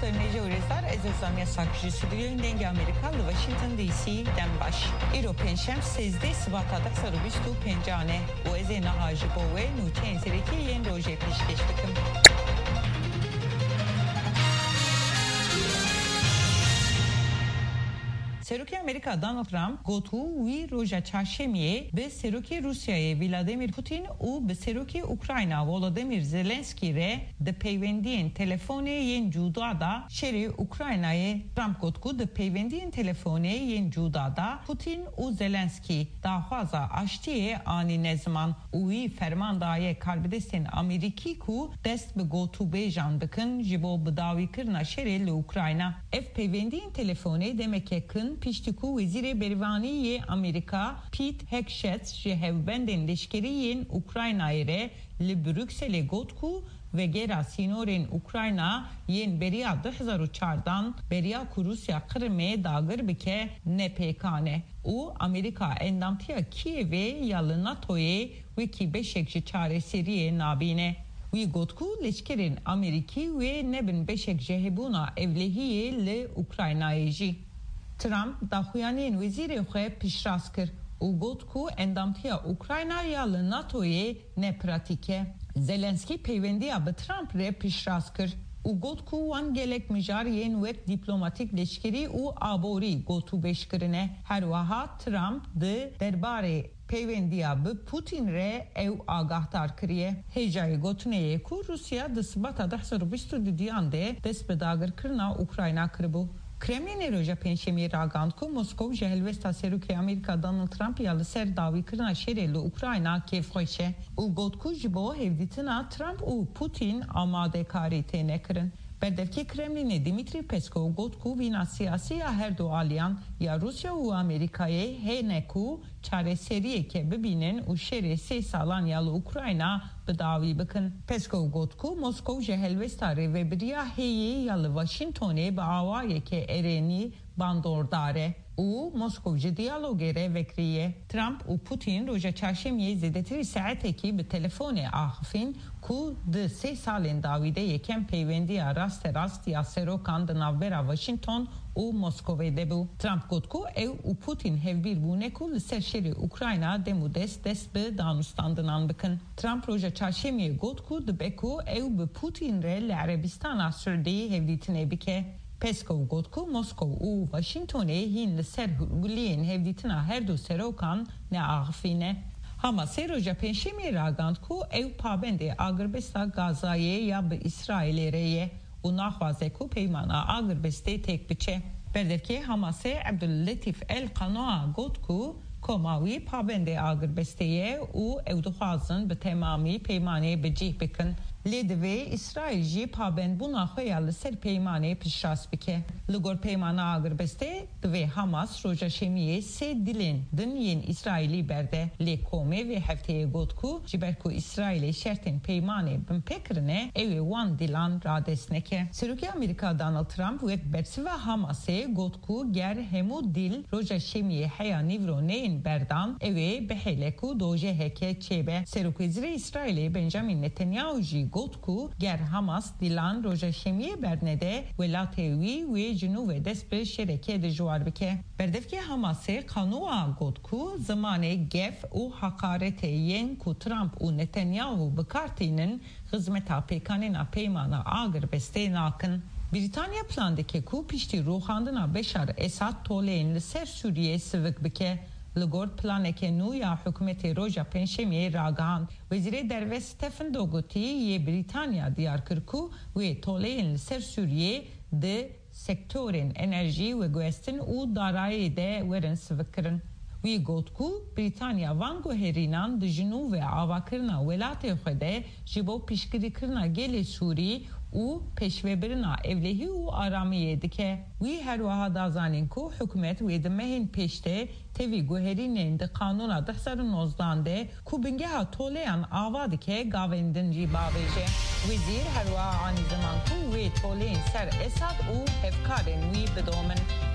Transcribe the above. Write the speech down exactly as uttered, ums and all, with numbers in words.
Tornejo Rezar Ezozamya Sakji Stüdyo'nun Denge Amerikalı Washington D C Denbaş. European Şems Sezde Sıvatada Sarıbistu Pencane. O ezena hacı boğe Nuçen Sereki Yen Roje Peşkeştikim. سروکی امریکا دانالد ترامپ گوتو وی روژا چهارشنبه به سروکی روسیای ولادیمیر پوتین و به سروکی اوکراینا ولادیمیر زلنسکی ره د پیوندین تلفنی ین جودا دا شری اوکراینای ترامپ گوتکو د پیوندین تلفنی ین جودا دا پوتین و زلنسکی دا خوازا اشتی آنی نزمان وی فرماندای کاربدستین امریکی کو دست به گوتو بیجان بکن جبو بداوی کرنا شری لوکراینا اف پیوندین تلفنی دمکه کن پیشتکو وزیر بریوانی امریکا پیت هکشتس جهوبندین لشکریین اوکراینای ره لبروکسل گوتکو و گرا سینورین اوکراینا ین بریا دو هزار و چهارده بریا روسیا کرمه داگر بکه نپیکانه او امریکا اندامتیا کیوی یال ناتوی وکی beşekçi çare seriye nabine وی گوتکو لشکرین امریکی و نبن beşekçi hebuna evlehiye le اوکراینایجی ترامپ داخویانین وزیر خواه پیشراست کرد او گوت کو اندامتیا اوکراینا یا لناتوی نپراتیکه زلنسکی پیوندیا به ترامپ ره پیشراست کرد او گوت کو وان گلک مجار ین وک دیپلوماتیک لشکری او آبوری گوتو بشکرنه هر وها ترامپ ده درباره پیوندیا به پوتین ره او آگاهدار کریه هجای گوتنه کو روسیا دسباتا ده هزار و بیست و دو ده دست به داگر کرنا اوکراینا کربو Kremlin roja penşemi ragand ku Moskov jehilvesta seruki Amerika Donald Trump yalı ser davi kırna şereli Ukrayna kefhoşe. U gotku jibo hevditina Trump u Putin amade karite nekırın. Berdevki Kremlin'e Dimitri Peskov gotku vina siyasi ya her do alyan ya Rusya u Amerika'ya heneku çare seriye ke bibinin u şere se salan yalı Ukrayna bedavi bakın. Peskov gotku Moskov jehilvestare ve biriya heyi yalı Washington'e be avaye ke ereni bandordare. او مسکوچه دیالوگره وکریه ترامپ و پوتین روز چهارشنبه زدتری ساعتی به تلفن آخفین کو د سه سالن داویده یکم پیوندی راست راست یا سروکان د ناوبرا واشنگتن و مسکو دبو ترامپ گفت کو او و پوتین هفبیر بونه کو لسرشری اوکراینا دمو دست دست به دانستاندنان بکن ترامپ روز چهارشنبه گفت کو دبکو او به پوتین ر عربستان سعودی هفدیتنه بکه Peskov gotku Moskov u Washington'e hin ser hurgulien hevditina her do serokan ne ağfine. Hama seroja penşemi ragand ku ev pabende Agrbesta Gaza'ye ya be İsrail'e reye u nahvaze ku peymana Agrbeste tek biçe. Berdevki Hamas'e Abdüllatif El Kanoa gotku komavi pabende Agrbeste'ye u evduhazın be temami peymane becih bikin. Ledve İsrail ji paben buna xoyalı ser peymane pişras bike. Lugor peymana Agrbeste dve Hamas roja şemiye se dilin din yen İsraili berde le kome ve hefteye gotku jiberku İsrail'e şertin peymane bin pekrine evi wan dilan radesneke. Seruki Amerika Donald Trump ve bersi ve Hamas'e gotku ger hemu dil roja şemiye heya nivro neyin berdan evi beheleku doje heke çebe. Seruki zire İsrail'e Benjamin Netanyahu ji gotku ger Hamas dilan roja şemiye bernede velatevi ve Cinuve despe şereke de juar bike. Berdevki Hamas'e kanua gotku zamane gef u hakarete yen ku Trump u Netanyahu bekartinin hizmeta pekanina peymana Agrbeste nakın. Britanya plandaki ku pişti ruhandına Beşar Esad toleyin ser Suriye sıvık bike. Ligor planeke nuya hükümeti roja penşemiye ragahan vezire derve Stephen Dougherty ye Britanya diyar kırku ve toleyin ser Suriye de sektörün enerji ve güestin u darayı de verin sıvıkırın. Ve gotku Britanya vango herinan de jinu ve avakırna velate xede jibo pişkiri kırna gele Suri u peşvebirina evlehi u aramiye dike. Ve her vaha dazanin ku hükümet ve de mehin peşte tevi guherinin de kanuna da sarın ozdande ku bingeha toleyan ava dike gavendin jibabeje. Vizir her vaha ani zaman ku ve toleyin ser Esad u hefkaren ve bedomen.